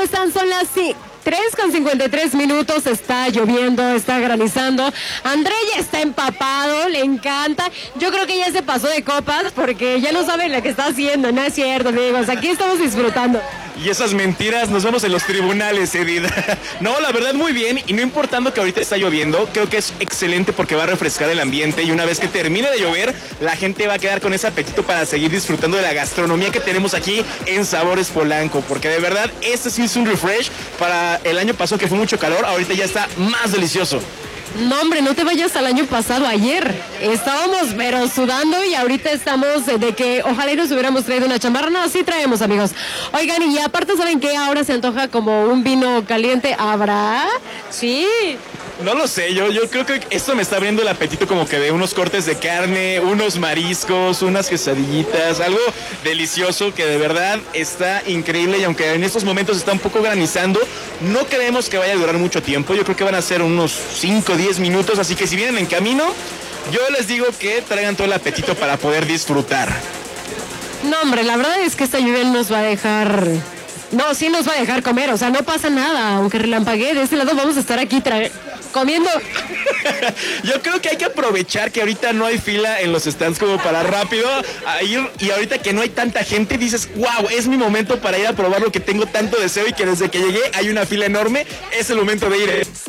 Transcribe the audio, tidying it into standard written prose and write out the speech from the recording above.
están? Son las 3:53, está lloviendo, está granizando. André ya está empapado, le encanta. Yo creo que ya se pasó de copas porque ya no sabe lo que está haciendo. No es cierto, amigos, aquí estamos disfrutando. Y esas mentiras, nos vemos en los tribunales, Edith. No, la verdad muy bien, y no importando que ahorita está lloviendo, creo que es excelente porque va a refrescar el ambiente y una vez que termine de llover, la gente va a quedar con ese apetito para seguir disfrutando de la gastronomía que tenemos aquí en Sabores Polanco, porque de verdad este sí es un refresh para el año pasado que fue mucho calor, ahorita ya está más delicioso. No, hombre, no te vayas al año pasado, ayer estábamos pero sudando y ahorita estamos de que ojalá y nos hubiéramos traído una chamarra. No, sí traemos, amigos. Oigan, y aparte, ¿saben qué? Ahora se antoja como un vino caliente. ¿Habrá? Sí. No lo sé, yo creo que esto me está abriendo el apetito como que de unos cortes de carne, unos mariscos, unas quesadillitas, algo delicioso que de verdad está increíble y aunque en estos momentos está un poco granizando, no creemos que vaya a durar mucho tiempo, yo creo que van a ser unos 5 o 10 minutos, así que si vienen en camino, yo les digo que traigan todo el apetito para poder disfrutar. No, hombre, la verdad es que esta lluvia nos va a dejar... No, sí nos va a dejar comer, o sea, no pasa nada, aunque relampaguee, de este lado vamos a estar aquí comiendo. Yo creo que hay que aprovechar que ahorita no hay fila en los stands como para rápido a ir, y ahorita que no hay tanta gente dices, wow, es mi momento para ir a probar lo que tengo tanto deseo y que desde que llegué hay una fila enorme, es el momento de ir.